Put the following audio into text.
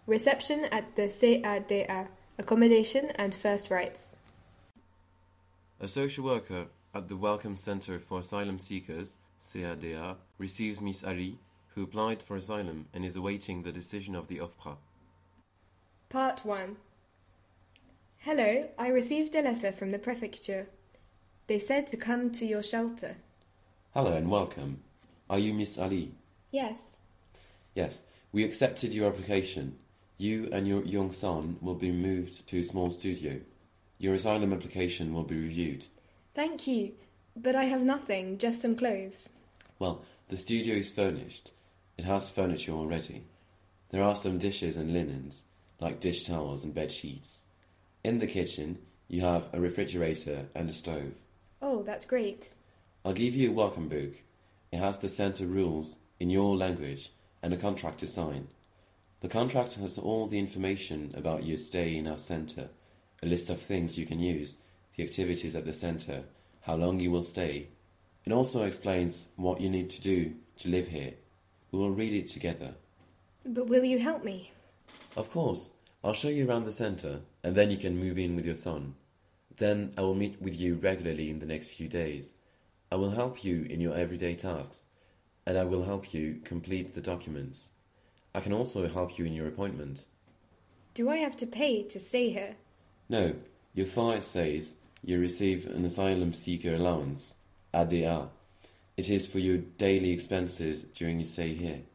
Reception at the CADA, accommodation and first rights. A social worker at the Welcome Center for Asylum Seekers, CADA, receives Miss Ali, who applied for asylum and is awaiting the decision of the OFPRA. Part 1. Hello, I received a letter from the prefecture. They said to come to your shelter. Hello and welcome. Are you Miss Ali? Yes. Yes, we accepted your application. You and your young son will be moved to a small studio. Your asylum application will be reviewed. Thank you, but I have nothing, just some clothes. Well, the studio is furnished. It has furniture already. There are some dishes and linens, like dish towels and bed sheets. In the kitchen, you have a refrigerator and a stove. Oh, that's great. I'll give you a welcome book. It has the centre rules in your language and a contract to sign. The contract has all the information about your stay in our centre, a list of things you can use, the activities at the centre, how long you will stay. It also explains what you need to do to live here. We will read it together. But will you help me? Of course. I'll show you around the centre, and then you can move in with your son. Then I will meet with you regularly in the next few days. I will help you in your everyday tasks, and I will help you complete the documents. I can also help you in your appointment. Do I have to pay to stay here? No, your file says you receive an asylum seeker allowance, ADA. It is for your daily expenses during your stay here.